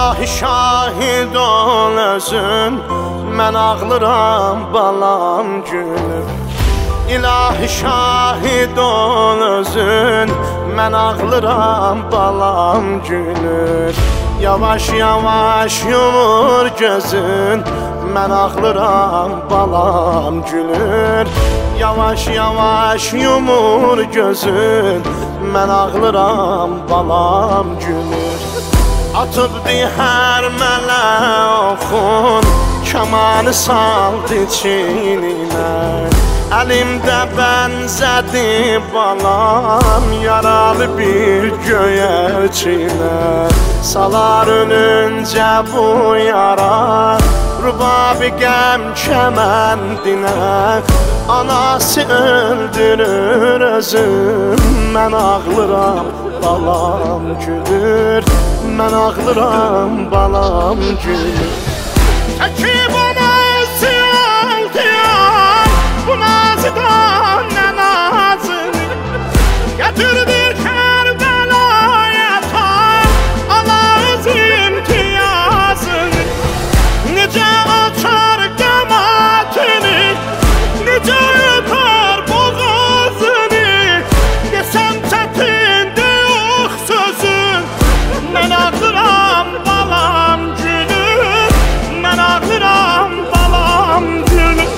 İlahi şahid ol özün, mən ağlıram balam gülür. İlahi şahid ol özün, mən ağlıram balam gülür. Yavaş yavaş yumur gözün, mən ağlıram balam gülür. Yavaş yavaş yumur gözün, mən ağlıram balam gülür. Atıbdı hər mələ oxun, kamanı saldı çiynimə. Əlimdə bənzədi balam, yaralı bir göyərçinə. Salar ölüncə bu yara, rubabi qəm kəməndinə. Anası öldürür özüm, mən ağlıram balam gülür. Mən ağlıram balam gülür. Çəkib ona ziyan diyan, bu nazıdan nə nazını gətirdir Kərbəlaya tar, ala öz imtiyazını. Necə açar qəmatini, necə öpər boğazını. Desəm çətindir yox sözün, mən ağlıram balam gülür. Mən ağlıram balam gülür.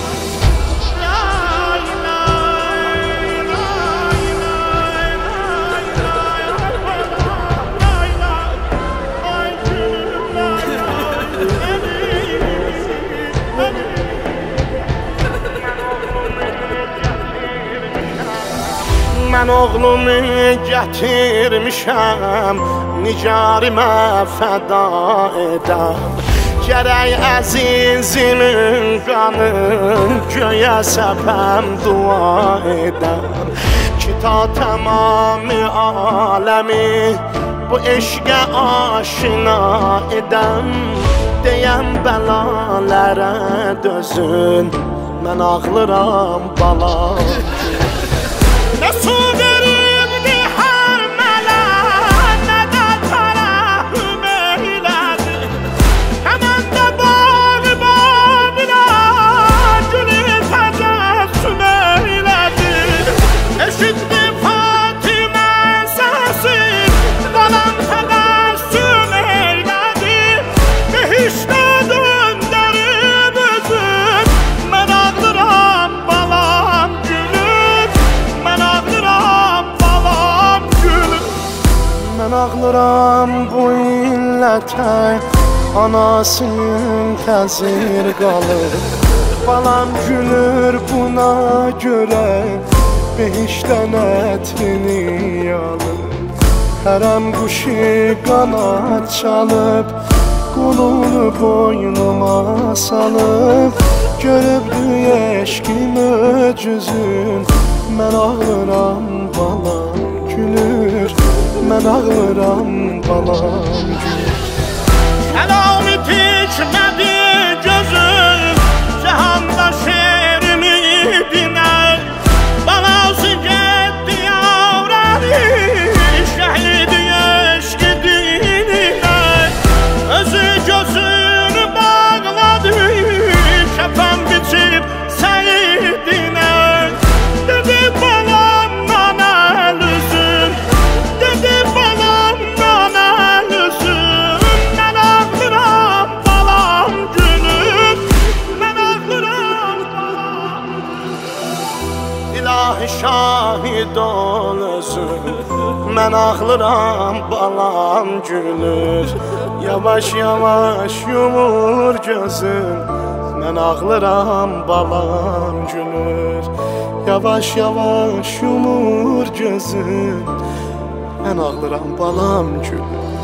Mən oğlumu gətirmişəm, nigarimə fəda edəm. Gərək əzizimin qanın göyə səpəm, dua edəm. Ki ta təmami aləmi bu eşqə aşina edəm. Deyəm bəlalərə dözün, mən ağlıram balam. Nə su veribdi hər mələ, nə də tərəhüm eylədi. Həmən də bağı babilə, gülü təcəssüm eylədi. Eşitdi Fatimə səsi, balam təbəssüm eylədi. Behiştə döndərib özün, mən ağlıram balam gülür. Mən ağlıram balam gülür. Mən ağlıram bu illətə, anasının təsir qalır. Balam gülür buna görə, behişdən ətini alır. Hərəm quşu qanad çalıb, qulunu boynuma salıb. Görübdü eşqim öcüzün, mən ağlıram balam gülür. Mən ağlıram balam gülür. Kəlami tikmədi gözüm, cəhanda şeirimi dinər. Balası getdi yavrəni, şəhidi eşqi dinlər. Özü gözünü bağladı, kəfən biçib səyidinə. Dedi balamdan əl üzüm, dedi balamdan əl üzüm. Mən ağlıram balam gülür, mən ağlıram balam. İlahi şahid ol özün, mən ağlıram balam gülür. Yavaş yavaş yumur gözün, mən ağlıram balam gülür. Yavaş yavaş yumur gözün, mən ağlıram balam gülür.